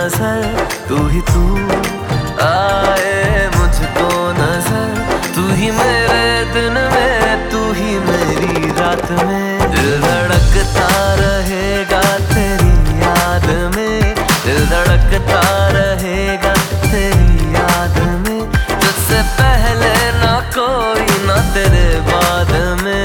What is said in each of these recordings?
नजर, तू ही तू आए मुझको नजर। तू ही मेरे दिन में, तू ही मेरी रात में। दिल धड़कता रहेगा तेरी याद में, दिल धड़कता रहेगा तेरी याद में। तुझसे पहले ना कोई, ना तेरे बाद में।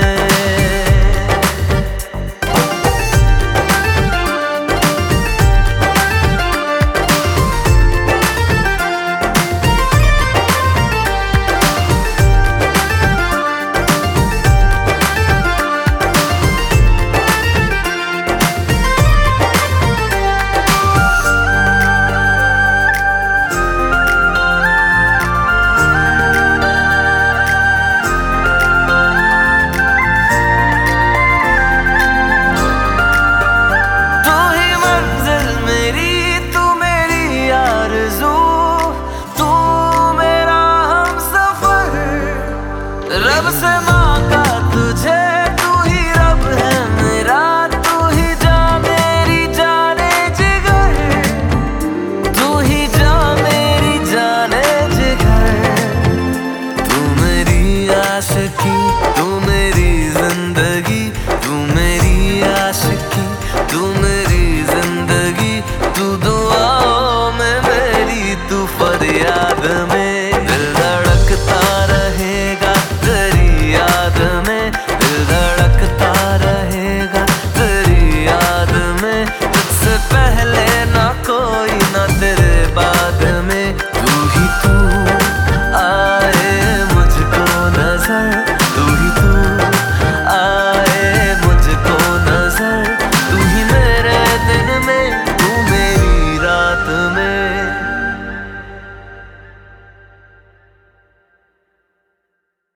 रब से मांगा तुझे, तू ही रब है मेरा, तू ही जा मेरी जाने जिगर, तू ही जा मेरी जाने जिगर। तू मेरी आशिकी, तू मेरी जिंदगी, तू मेरी आशिकी, तू मेरी जिंदगी। तू दुआओं में मेरी, तू फरियाद में। दिल धड़कता रहेगा तेरी याद में, दिल धड़कता रहेगा तेरी याद में। तुझसे पहले ना कोई, ना तेरे